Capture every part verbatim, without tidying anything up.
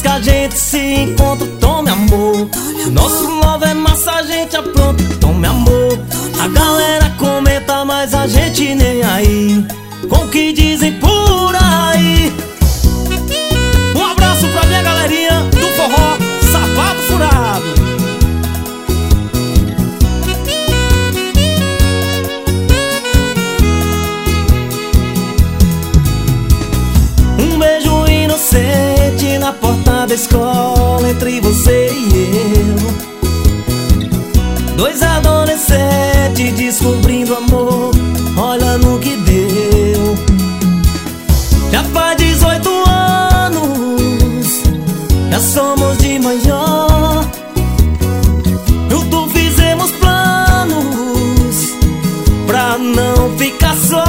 que a gente se encontra, tome amor. Nosso love é massa, a gente apronta, tome amor. A galera comenta, mas a gente nem aí com o que dizem por aí. Um abraço pra minha galerinha do forró Sapato Furado. Um beijo inocente na porta da escola, entre você e eu. Dois adolescentes descobrindo amor, olha no que deu. Já faz dezoito anos, já somos de maior. Juntos fizemos planos pra não ficar só.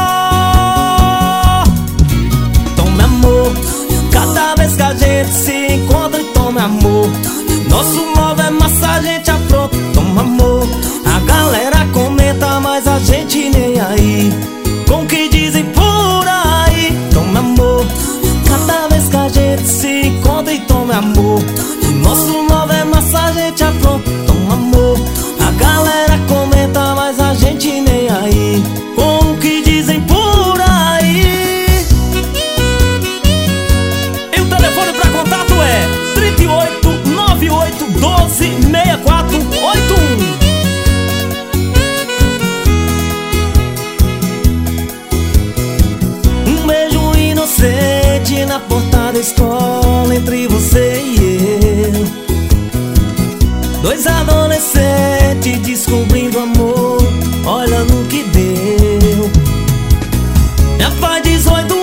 Tome amor, cada vez que a gente se encontra, tome amor. Nosso love é massa, a gente apronta, toma amor. A galera comenta, mas a gente nem aí com o que dizem por aí. Toma amor, cada vez que a gente se encontra e tome amor. Nosso love é massa, a gente apronta, toma amor. A galera comenta, mas a gente nem aí com o que dizem por aí. E o telefone pra contato é trinta e oito, noventa e oito, doze, sessenta e quatro, oitenta e um. Um beijo inocente na porta da escola, entre você e eu. Dois adolescentes descobrindo amor, olha no que deu. Já faz dezoito